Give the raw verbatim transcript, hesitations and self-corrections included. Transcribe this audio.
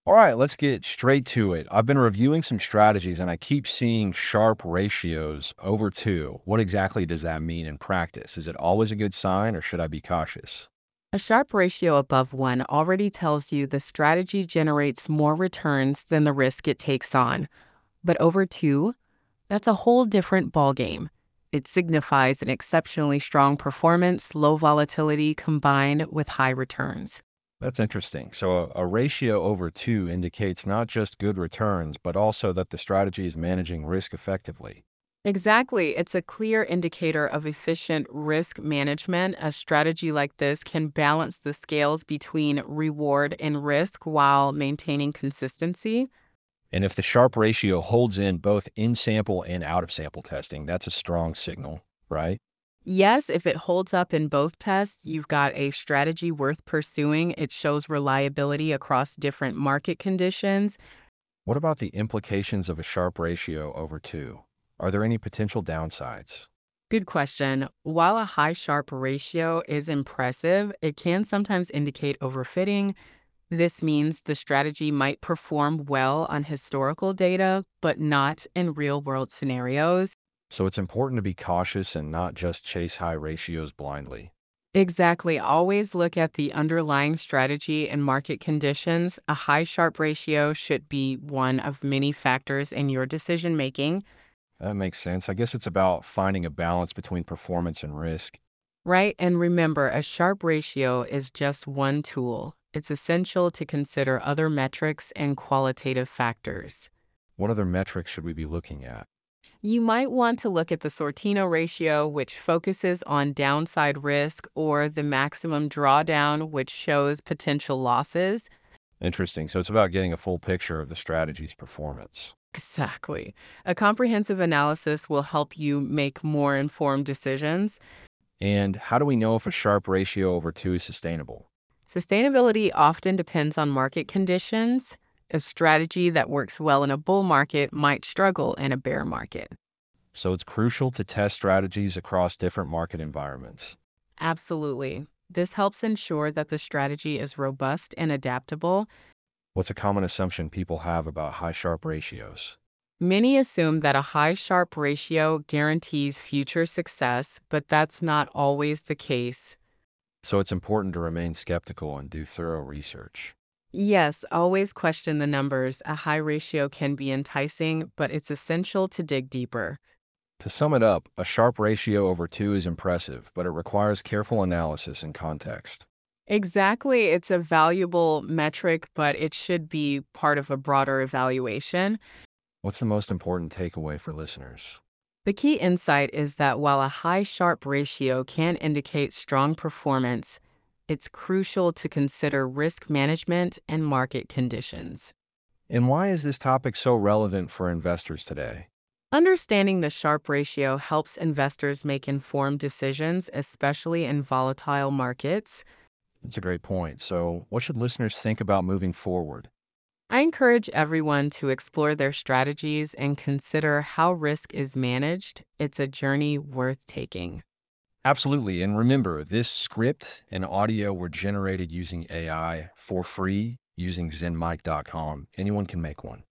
All right, let's get straight to it. I've been reviewing some strategies and I keep seeing Sharpe ratios over two. What exactly does that mean in practice? Is it always a good sign or should I be cautious? A Sharpe ratio above one already tells you the strategy generates more returns than the risk it takes on. But over two, that's a whole different ballgame. It signifies an exceptionally strong performance, low volatility combined with high returns. That's interesting. So a, a ratio over two indicates not just good returns, but also that the strategy is managing risk effectively. Exactly. It's a clear indicator of efficient risk management. A strategy like this can balance the scales between reward and risk while maintaining consistency. And if the Sharpe ratio holds in both in sample and out of sample testing, that's a strong signal, right? Yes, if it holds up in both tests, you've got a strategy worth pursuing. It shows reliability across different market conditions. What about the implications of a Sharpe ratio over two? Are there any potential downsides? Good question. While a high Sharpe ratio is impressive, it can sometimes indicate overfitting. This means the strategy might perform well on historical data, but not in real world scenarios. So it's important to be cautious and not just chase high ratios blindly. Exactly. Always look at the underlying strategy and market conditions. A high Sharpe ratio should be one of many factors in your decision making, That makes sense. I guess it's about finding a balance between performance and risk. right? And remember, a Sharpe ratio is just one tool. It's essential to consider other metrics and qualitative factors. What other metrics should we be looking at? You might want to look at the Sortino ratio, which focuses on downside risk, or the maximum drawdown, which shows potential losses. Interesting. So it's about getting a full picture of the strategy's performance. Exactly. A comprehensive analysis will help you make more informed decisions. And how do we know if a Sharpe ratio over two is sustainable? Sustainability often depends on market conditions. A strategy that works well in a bull market might struggle in a bear market. So it's crucial to test strategies across different market environments. Absolutely. This helps ensure that the strategy is robust and adaptable. What's a common assumption people have about high Sharpe ratios? Many assume that a high Sharpe ratio guarantees future success, but that's not always the case. So it's important to remain skeptical and do thorough research. Yes, always question the numbers. A high ratio can be enticing, but it's essential to dig deeper. To sum it up, a Sharpe ratio over two is impressive, but it requires careful analysis and context. Exactly. It's a valuable metric, but it should be part of a broader evaluation. What's the most important takeaway for listeners? The key insight is that while a high Sharpe ratio can indicate strong performance, it's crucial to consider risk management and market conditions. And why is this topic so relevant for investors today? Understanding the Sharpe ratio helps investors make informed decisions, especially in volatile markets. That's a great point. So, what should listeners think about moving forward? I encourage everyone to explore their strategies and consider how risk is managed. It's a journey worth taking. Absolutely. And remember, this script and audio were generated using A I for free using zen mic dot com. Anyone can make one.